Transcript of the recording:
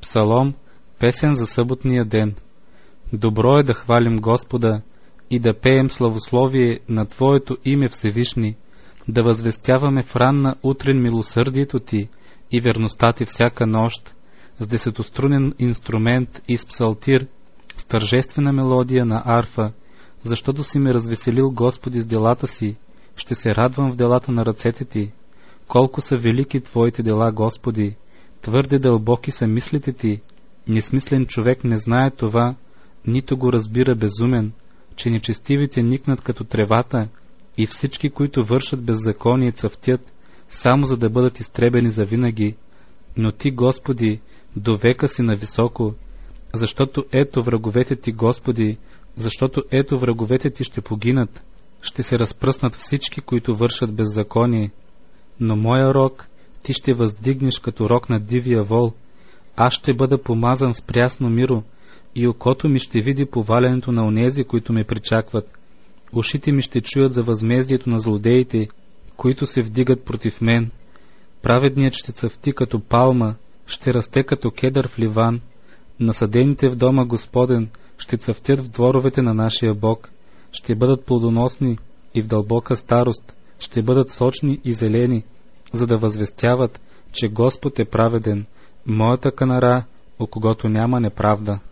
Псалом, песен за съботния ден. Добро е да хвалим Господа и да пеем славословие на Твоето име Всевишни, да възвестяваме в ранна утрин милосърдието Ти и верността Ти всяка нощ, с десетострунен инструмент и с псалтир, с тържествена мелодия на арфа, защото си ме развеселил, Господи, с делата си, ще се радвам в делата на ръцете Ти. Колко са велики Твоите дела, Господи, твърде дълбоки са мислите Ти, несмислен човек не знае това, нито го разбира безумен, че нечестивите никнат като тревата и всички, които вършат беззаконие, цъфтят, само за да бъдат изтребени завинаги. Но Ти, Господи, до века си нависоко, защото ето враговете Ти, Господи, защото ето враговете Ти ще погинат, ще се разпръснат всички, които вършат беззаконие. Но моя рог Ти ще въздигнеш като рог на дивия вол, аз ще бъда помазан с прясно миро, и окото ми ще види повалянето на онези, които ме причакват. Ушите ми ще чуят за възмездието на злодеите, които се вдигат против мен. Праведният ще цъфти като палма, ще расте като кедър в Ливан. Насадените в дома Господен ще цъфтят в дворовете на нашия Бог, ще бъдат плодоносни и в дълбока старост, ще бъдат сочни и зелени, за да възвестяват, че Господ е праведен, моята канара, у когото няма неправда.